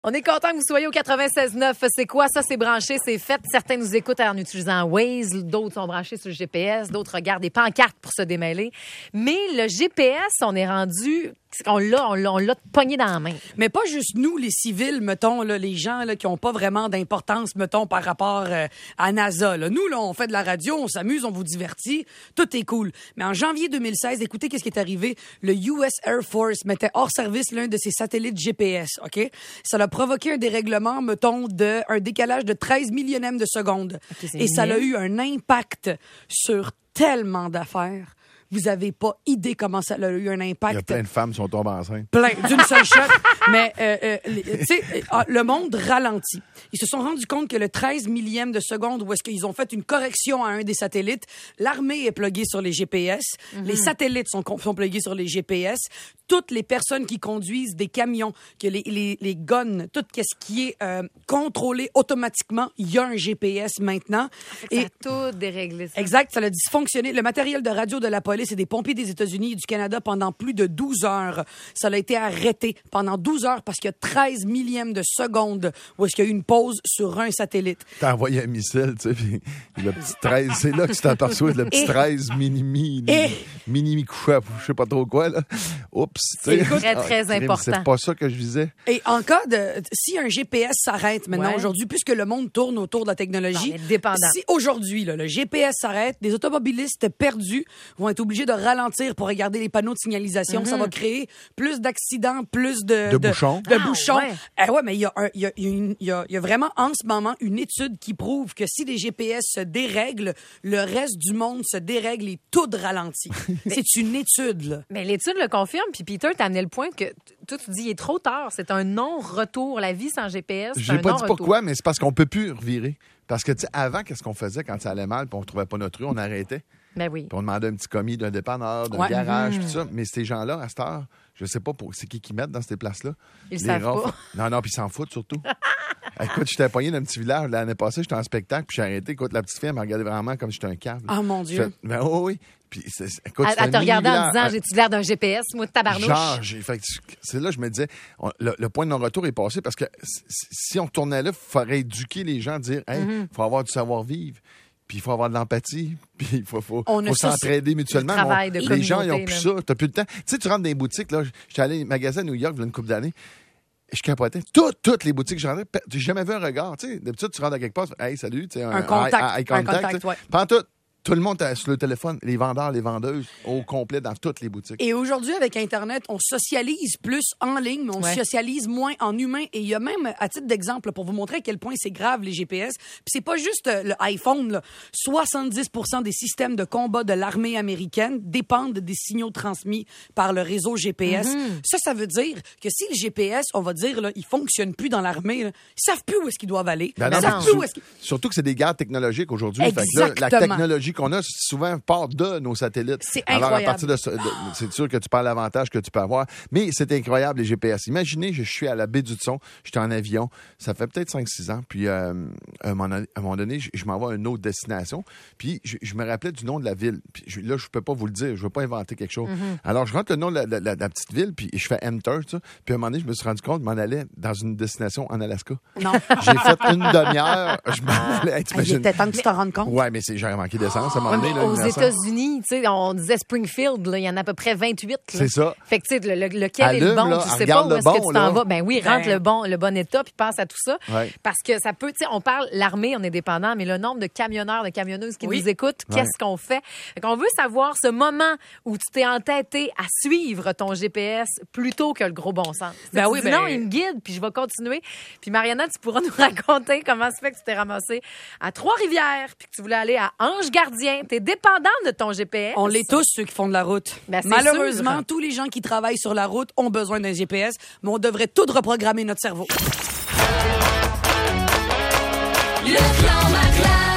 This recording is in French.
On est content que vous soyez au 96.9. C'est quoi ça? C'est branché, c'est fait. Certains nous écoutent en utilisant Waze, d'autres sont branchés sur le GPS, d'autres regardent des pancartes pour se démêler. Mais le GPS, on est rendu... On l'a pogné dans la main. Mais pas juste nous, les civils, mettons, là, les gens là, qui n'ont pas vraiment d'importance, mettons, par rapport à NASA. Là. Nous, là, on fait de la radio, on s'amuse, on vous divertit, tout est cool. Mais en janvier 2016, écoutez qu'est-ce qui est arrivé. Le US Air Force mettait hors service l'un de ses satellites GPS, OK? Ça a provoqué un dérèglement, mettons, un décalage de 13 millionièmes de seconde. Okay, et ça a eu un impact sur tellement d'affaires. Vous avez pas idée comment ça a eu un impact. Il y a plein de femmes qui sont tombées enceintes. Plein, d'une seule shot. Mais, tu sais, le monde ralentit. Ils se sont rendus compte que le 13 millième de seconde où est-ce qu'ils ont fait une correction à un des satellites, l'armée est pluguée sur les GPS, les satellites sont plugués sur les GPS, toutes les personnes qui conduisent des camions, que les guns, tout ce qui est contrôlé automatiquement, il y a un GPS maintenant. Et ça a tout déréglé. Ça. Exact, ça a dysfonctionné. Le matériel de radio de la police et des pompiers des États-Unis et du Canada pendant plus de 12 heures. Ça a été arrêté pendant 12 heures parce qu'il y a 13 millièmes de seconde où est-ce qu'il y a eu une pause sur un satellite. T'as envoyé un missile, tu sais, puis le petit 13, c'est là que tu t'aperçois le petit 13 mini couche, je sais pas trop quoi, là. Oups. C'est très important. C'est pas ça que je visais. Et en cas de... Si un GPS s'arrête maintenant, aujourd'hui, puisque le monde tourne autour de la technologie, si aujourd'hui, là, le GPS s'arrête, des automobilistes perdus vont être obligés de ralentir pour regarder les panneaux de signalisation. Ça va créer plus d'accidents, plus de bouchons. Ouais, mais il y a vraiment en ce moment une étude qui prouve que si les GPS se dérèglent, le reste du monde se dérègle et tout ralentit. C'est une étude, là. Mais l'étude le confirme, puis Peter, t'as amené le point que toi, tu dis, il est trop tard. C'est un non-retour. La vie sans GPS, c'est un non-retour. J'ai pas dit pourquoi, mais c'est parce qu'on peut plus revirer. Parce que, tu sais, avant, qu'est-ce qu'on faisait quand ça allait mal puis on trouvait pas notre rue, on arrêtait. Ben oui. Puis on demandait un petit commis d'un dépanneur, d'un garage, tout ça. Mais ces gens-là, à cette heure, je sais pas c'est qui mettent dans ces places-là. Ils savent pas. Non, puis ils s'en foutent surtout. Écoute, j'étais pogné dans un petit village l'année passée, j'étais en spectacle, puis j'ai arrêté. Écoute, la petite fille, elle m'a regardé vraiment comme si j'étais un câble. Ah, mon Dieu. Ben oui. Puis, écoute, elle te regardait en disant, j'ai-tu l'air d'un GPS, moi, de tabarnouche? Genre, c'est là que je me disais, le point de non-retour est passé parce que si on retournait là, il faudrait éduquer les gens, dire, hey, faut avoir du savoir-vivre. Puis il faut avoir de l'empathie, puis il faut s'entraider mutuellement. Les gens, ils n'ont plus ça. Tu n'as plus le temps. Tu sais, tu rentres dans les boutiques, là. J'étais allé au magasin à New York il y a une couple d'années. Je capotais. Toutes les boutiques que je rentrais, j'ai jamais vu un regard. Tu sais, d'habitude, tu rentres à quelque part, hey, salut. Un contact. Pendant tout le monde est sur le téléphone, les vendeurs, les vendeuses, au complet dans toutes les boutiques. Et aujourd'hui, avec Internet, on socialise plus en ligne, mais on socialise moins en humain. Et il y a même, à titre d'exemple, pour vous montrer à quel point c'est grave, les GPS, puis c'est pas juste le iPhone, là. 70% des systèmes de combat de l'armée américaine dépendent des signaux transmis par le réseau GPS. Ça veut dire que si le GPS, on va dire, là, il fonctionne plus dans l'armée, là, ils savent plus où est-ce qu'ils doivent aller. Surtout que c'est des guerres technologiques aujourd'hui. Exactement. Fait que là, la technologie qu'on a souvent part de nos satellites. C'est incroyable. Alors, à partir c'est sûr que tu parles l'avantage que tu peux avoir. Mais c'est incroyable, les GPS. Imaginez, je suis à la baie du Thon, j'étais en avion, ça fait peut-être 5-6 ans, puis à un moment donné, je m'en vais à une autre destination, puis je me rappelais du nom de la ville. Puis là, je peux pas vous le dire, je veux pas inventer quelque chose. Alors, je rentre le nom de la petite ville, puis je fais Enter, tu sais. Puis à un moment donné, je me suis rendu compte, je m'en allais dans une destination en Alaska. Non. J'ai fait une demi-heure, je m'en allais. Il était temps que tu t'en rendes compte. Ouais, mais j'aurais manqué d'essence. Aux États-Unis, tu sais, on disait Springfield, là, il y en a à peu près 28. Là. C'est ça. Fait que, tu sais, lequel est le bon, tu sais pas où est-ce que tu t'en vas. Ben oui, rentre le bon état, puis pense à tout ça. Ouais. Parce que ça peut, tu sais, on parle, l'armée, on est dépendant, mais le nombre de camionneurs, de camionneuses qui nous écoutent, qu'est-ce qu'on fait? Fait qu'on veut savoir ce moment où tu t'es entêté à suivre ton GPS plutôt que le gros bon sens. Ben oui, non, il me guide, puis je vais continuer. Puis Mariana, tu pourras nous raconter comment ça fait que tu t'es ramassé à Trois-Rivières, puis que tu voulais aller à Ange-Gardien. T'es dépendant de ton GPS. On l'est tous, ceux qui font de la route. Ben, malheureusement, sûr. Tous les gens qui travaillent sur la route ont besoin d'un GPS, mais on devrait tout reprogrammer notre cerveau. Le clan Maclin.